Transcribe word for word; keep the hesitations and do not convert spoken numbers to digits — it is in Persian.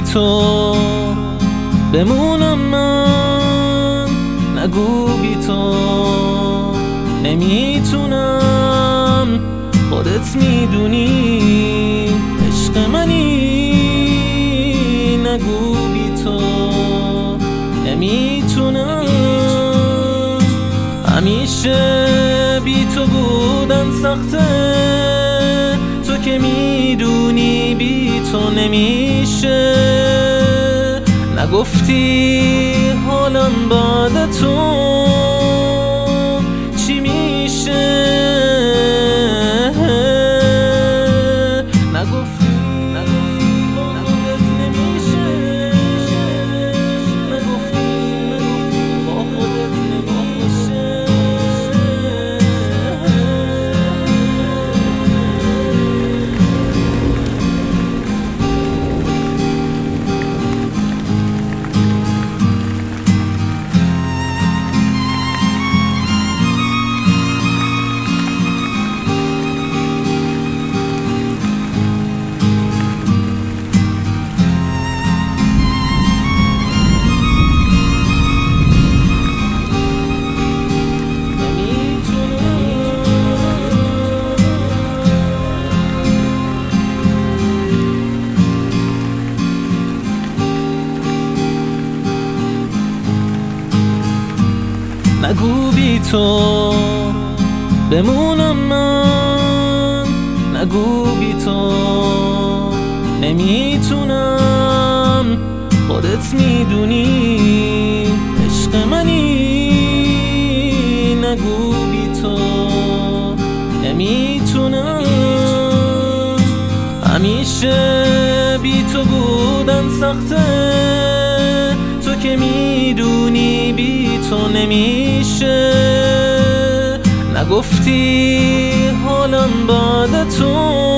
تو بمونم من، نگو بی تو نمیتونم، خودت میدونی عشق منی، نگو بی تو نمیتونم. همیشه بی تو بودن سخته، تو که میدونی بی تو نمیشه. نگفتی حالم بعد تو چی میشه، نگفتی نگفتی با خودت نمیشه، نگفتی نگفتی با خودت نمیشه. نگو بی تو بمونم من، نگو بی تو نمیتونم، خودت میدونی عشق منی، نگو بی تو نمیتونم. همیشه بی تو بودن سخته، تو که میدونی بی تو نمیشه. نگفتی حالم بعد تو